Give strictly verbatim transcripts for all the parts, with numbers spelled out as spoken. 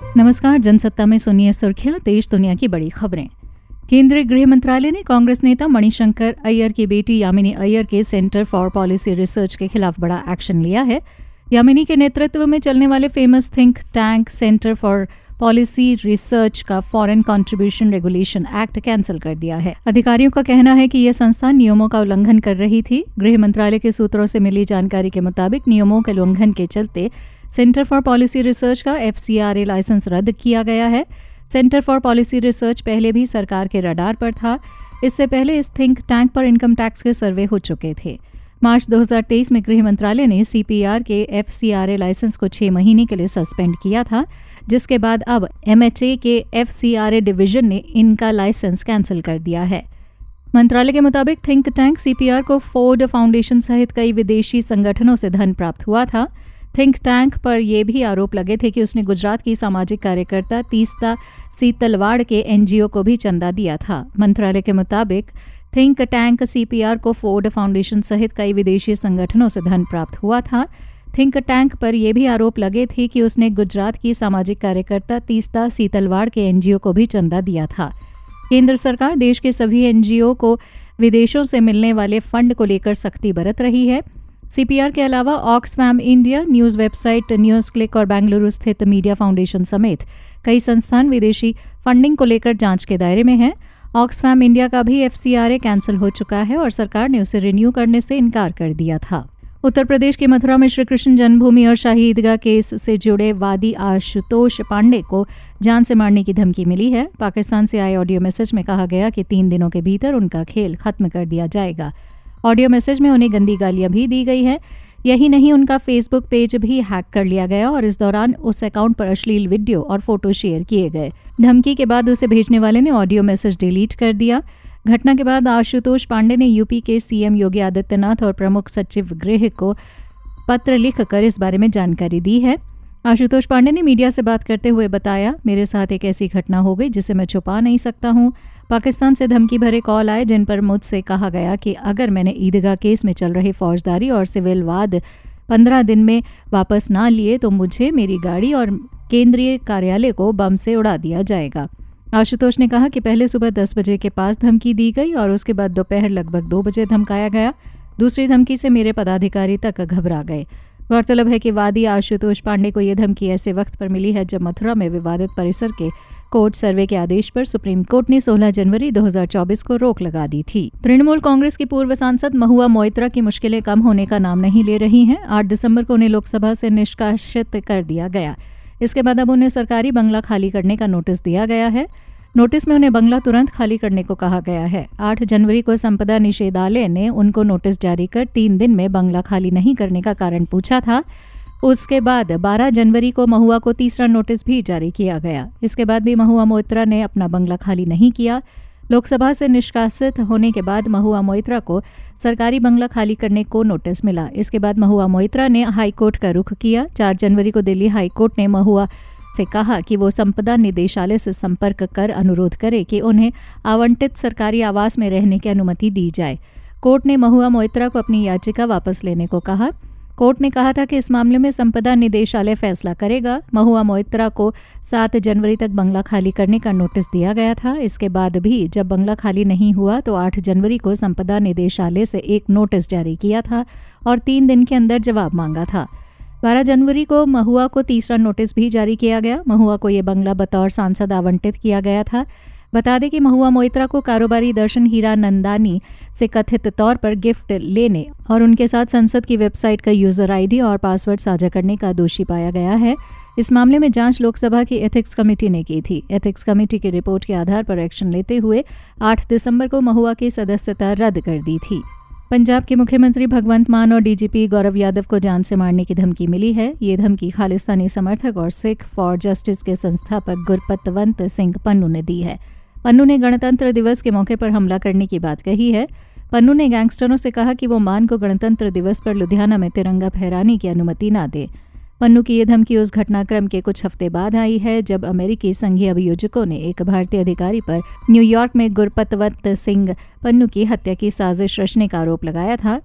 नमस्कार, जनसत्ता में सुनिए सुर्खियां, देश दुनिया की बड़ी खबरें। केंद्रीय गृह मंत्रालय ने कांग्रेस नेता मणिशंकर अय्यर की बेटी यामिनी अय्यर के सेंटर फॉर पॉलिसी रिसर्च के खिलाफ बड़ा एक्शन लिया है। यामिनी के नेतृत्व में चलने वाले famous think tank centre for policy research का foreign contribution regulation act cancel कर दिया है। अधिकारियों का कहना है कि यह संस्था नियमों का उल्लंघन कर रही थी। गृह मंत्रालय के सूत्रों से मिली जानकारी के मुताबिक नियमों के उल्लंघन के चलते सेंटर फॉर पॉलिसी रिसर्च का F C R A licence रद्द किया गया है। सेंटर फॉर पॉलिसी रिसर्च पहले भी सरकार के रडार पर था। इससे पहले इस थिंक टैंक पर इनकम टैक्स के सर्वे हो चुके थे। मार्च दो हज़ार तेईस में गृह मंत्रालय ने सी पी आर के F C R A licence को छह महीने के लिए सस्पेंड किया था, जिसके बाद अब एम एच ए के F C R A division ने इनका लाइसेंस कैंसिल कर दिया है। मंत्रालय के मुताबिक think tank C P R को फोर्ड फाउंडेशन सहित कई विदेशी संगठनों से धन प्राप्त हुआ था। थिंक टैंक पर यह भी आरोप लगे थे कि उसने गुजरात की सामाजिक कार्यकर्ता तीस्ता सीतलवाड़ के एन जी ओ को भी चंदा दिया था। मंत्रालय के मुताबिक think tank C P R को फोर्ड फाउंडेशन सहित कई विदेशी संगठनों से धन प्राप्त हुआ था। थिंक टैंक पर यह भी आरोप लगे थे कि उसने गुजरात की सामाजिक कार्यकर्ता तीस्ता सीतलवाड़ के एन जी ओ को भी चंदा दिया था। केंद्र सरकार देश के सभी एन जी ओ को विदेशों से मिलने वाले फंड को लेकर सख्ती बरत रही है। सी पी आर के अलावा Oxfam India, news website news click और बेंगलुरु स्थित मीडिया फाउंडेशन समेत कई संस्थान विदेशी फंडिंग को लेकर जांच के दायरे में हैं। ऑक्सफैम इंडिया का भी F C R A cancel हो चुका है और सरकार ने उसे रिन्यू करने से इनकार कर दिया था। उत्तर प्रदेश के मथुरा में श्री कृष्ण जन्मभूमि और शाही ईदगाह केस से जुड़े वादी आशुतोष पांडे को जान से मारने की धमकी मिली है। पाकिस्तान से आए ऑडियो मैसेज में कहा गया कि तीन दिनों के भीतर उनका खेल खत्म कर दिया जाएगा। ऑडियो मैसेज में उन्हें गंदी गालियां भी दी गई हैं। यही नहीं, उनका फेसबुक पेज भी हैक कर लिया गया और इस दौरान उस अकाउंट पर अश्लील वीडियो और फोटो शेयर किए गए। धमकी के बाद उसे भेजने वाले ने ऑडियो मैसेज डिलीट कर दिया। घटना के बाद आशुतोष पांडे ने यूपी के सी एम योगी आदित्यनाथ और प्रमुख सचिव गृह को पत्र लिखकर इस बारे में जानकारी दी है। आशुतोष पांडे ने मीडिया से बात करते हुए बताया, मेरे साथ एक ऐसी घटना हो गई जिसे मैं छुपा नहीं सकता हूँ। पाकिस्तान से धमकी भरे कॉल आए जिन पर मुझसे कहा गया कि अगर मैंने ईदगाह केस में चल रही फौजदारी और सिविल वाद पंद्रह दिन में वापस ना लिए तो मुझे, मेरी गाड़ी और केंद्रीय कार्यालय को बम से उड़ा दिया जाएगा। आशुतोष ने कहा कि पहले सुबह दस बजे के पास धमकी दी गई और उसके बाद दोपहर लगभग दो बजे धमकाया गया। दूसरी धमकी से मेरे पदाधिकारी तक घबरा गए। गौरतलब है कि वादी आशुतोष पांडे को यह धमकी ऐसे वक्त पर मिली है जब मथुरा में विवादित परिसर के कोर्ट सर्वे के आदेश पर सुप्रीम कोर्ट ने सोलह जनवरी दो हज़ार चौबीस को रोक लगा दी थी। तृणमूल कांग्रेस की पूर्व सांसद महुआ मोइत्रा की मुश्किलें कम होने का नाम नहीं ले रही हैं। आठ दिसंबर को उन्हें लोकसभा से निष्कासित कर दिया गया। इसके बाद अब उन्हें सरकारी बंगला खाली करने का नोटिस दिया गया है। नोटिस में उन्हें बंगला तुरंत खाली करने को कहा गया है। आठ जनवरी को संपदा निषेधालय ने उनको नोटिस जारी कर तीन दिन में बंगला खाली नहीं करने का कारण पूछा था। उसके बाद बारह जनवरी को महुआ को तीसरा नोटिस भी जारी किया गया। इसके बाद भी महुआ मोइत्रा ने अपना बंगला खाली नहीं किया। लोकसभा से निष्कासित होने के बाद महुआ मोइत्रा को सरकारी बंगला खाली करने को नोटिस मिला। इसके बाद महुआ मोइत्रा ने हाईकोर्ट का रुख किया। चार जनवरी को दिल्ली हाईकोर्ट ने महुआ से कहा कि वो संपदा निदेशालय से संपर्क कर अनुरोध करे कि उन्हें आवंटित सरकारी आवास में रहने की अनुमति दी जाए। कोर्ट ने महुआ मोइत्रा को अपनी याचिका वापस लेने को कहा। कोर्ट ने कहा था कि इस मामले में संपदा निदेशालय फैसला करेगा। महुआ मोइत्रा को सात जनवरी तक बंगला खाली करने का नोटिस दिया गया था। इसके बाद भी जब बंगला खाली नहीं हुआ तो आठ जनवरी को संपदा निदेशालय से एक नोटिस जारी किया था और तीन दिन के अंदर जवाब मांगा था। बारह जनवरी को महुआ को तीसरा नोटिस भी जारी किया गया। महुआ को ये बंगला बतौर सांसद आवंटित किया गया था। बता दें कि महुआ मोइत्रा को कारोबारी दर्शन हीरा नंदानी से कथित तौर पर गिफ्ट लेने और उनके साथ संसद की वेबसाइट का यूजर आईडी और पासवर्ड साझा करने का दोषी पाया गया है। इस मामले में जांच लोकसभा की एथिक्स कमेटी ने की थी। एथिक्स कमेटी की रिपोर्ट के आधार पर एक्शन लेते हुए आठ दिसंबर को महुआ की सदस्यता रद्द कर दी थी। पंजाब के मुख्यमंत्री भगवंत मान और D G P Gaurav Yadav को जान से मारने की धमकी मिली है। ये धमकी खालिस्तानी समर्थक और सिख फॉर जस्टिस के संस्थापक गुरपतवंत सिंह पन्नू ने दी है। पन्नू ने गणतंत्र दिवस के मौके पर हमला करने की बात कही है। पन्नू ने गैंगस्टरों से कहा कि वो मान को गणतंत्र दिवस पर लुधियाना में तिरंगा फहराने की अनुमति ना दे। पन्नू की ये धमकी उस घटनाक्रम के कुछ हफ्ते बाद आई है जब अमेरिकी संघीय अभियोजकों ने एक भारतीय अधिकारी पर न्यूयॉर्क में गुरपतवंत सिंह पन्नू की हत्या की साजिश रचने का आरोप लगाया था।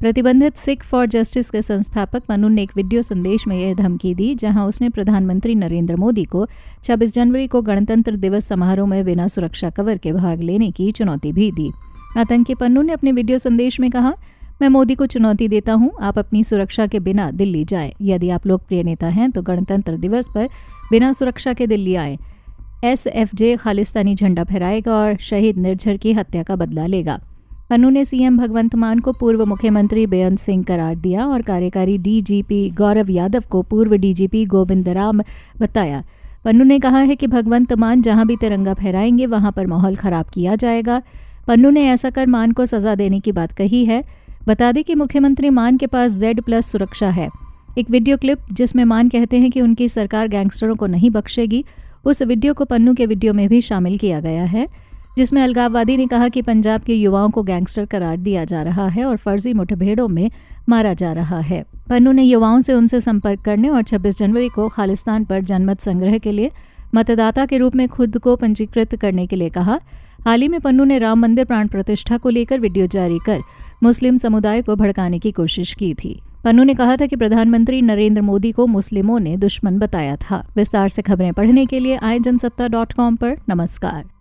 प्रतिबंधित सिख फॉर जस्टिस के संस्थापक पन्नू ने एक वीडियो संदेश में यह धमकी दी, जहां उसने प्रधानमंत्री नरेंद्र मोदी को छब्बीस जनवरी को गणतंत्र दिवस समारोह में बिना सुरक्षा कवर के भाग लेने की चुनौती भी दी। आतंकी पन्नू ने अपने वीडियो संदेश में कहा, मैं मोदी को चुनौती देता हूं, आप अपनी सुरक्षा के बिना दिल्ली जाएं। यदि आप लोकप्रिय नेता हैं तो गणतंत्र दिवस पर बिना सुरक्षा के दिल्ली आएं। एस एफ जे खालिस्तानी झंडा फहराएगा और शहीद निर्झर की हत्या का बदला लेगा। पन्नू ने सीएम भगवंत मान को पूर्व मुख्यमंत्री बेअंत सिंह करार दिया और कार्यकारी डीजीपी गौरव यादव को पूर्व डीजीपी गोविंद राम बताया। पन्नू ने कहा है कि भगवंत मान जहां भी तिरंगा फहराएंगे वहां पर माहौल खराब किया जाएगा। पन्नू ने ऐसा कर मान को सजा देने की बात कही है। बता दें कि मुख्यमंत्री मान के पास जेड प्लस सुरक्षा है। एक वीडियो क्लिप जिसमें मान कहते हैं कि उनकी सरकार गैंगस्टरों को नहीं बख्शेगी, उस वीडियो को पन्नू के वीडियो में भी शामिल किया गया है, जिसमें अलगाववादी ने कहा कि पंजाब के युवाओं को गैंगस्टर करार दिया जा रहा है और फर्जी मुठभेड़ों में मारा जा रहा है। पन्नू ने युवाओं से उनसे संपर्क करने और छब्बीस जनवरी को खालिस्तान पर जनमत संग्रह के लिए मतदाता के रूप में खुद को पंजीकृत करने के लिए कहा। हाल ही में पन्नू ने राम मंदिर प्राण प्रतिष्ठा को लेकर वीडियो जारी कर मुस्लिम समुदाय को भड़काने की कोशिश की थी। पन्नू ने कहा था कि प्रधानमंत्री नरेंद्र मोदी को मुस्लिमों ने दुश्मन बताया था। विस्तार से खबरें पढ़ने के लिए आए जनसत्ता डॉट कॉम पर नमस्कार।